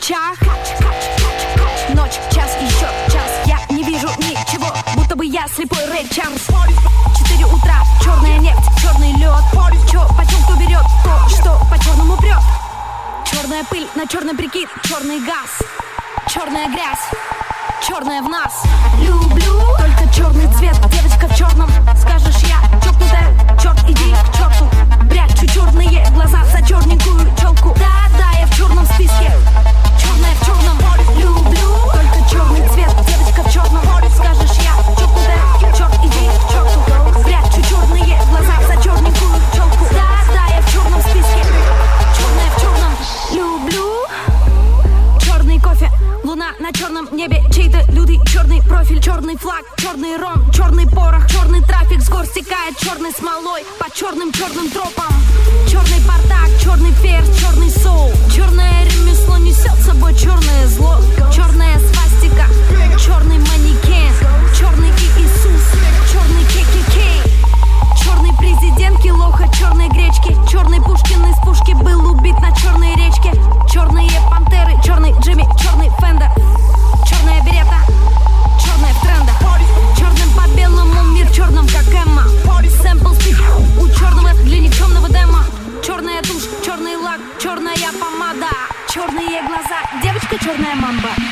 свечах. Ночь, час, еще час. Я не вижу ничего, будто бы я слепой Рэй Чарльз. 4 утра, черная нефть, черный лед. Чё, почем кто берет, то, что по черному прет. Черная пыль на черный прикид, черный газ. Черная грязь, черная в нас. Люблю только черный цвет, девочка в черном. Скажешь, я чокнутая, черт, иди к черту. Прячу черные глаза за черненькую челку. Да, я в черном списке, черная в черном. Люблю только черный цвет, девочка в черном. Скажешь, я чокнутая, черт, иди к черту. Прячу черные глаза за черненькую челку. Да, я в черном списке, черная в черном. Люблю черный кофе, луна на черном небе, чей-то лютый черный профиль, черный флаг, черный ром, черный порох, черный трафик с гор стекает черной смолой по черным тропам. Черный партак, черный перс, черный соул, черное ремесло несет с собой черное зло. Черная свастика, черный манекен, черный Иисус, черный кей. Черный президент Килоха, черной гречки, черный Пушкин из пушки был убит на черной речке. Черные пантеры, черный Джимми, черный Фендер, черная берета, черная в трендах. Черным по белому мир черным, как Эмма. Сэмпл спик у черного для никчемного дема. Черная тушь, черный лак, черная помада, черные глаза, девочка черная мамба.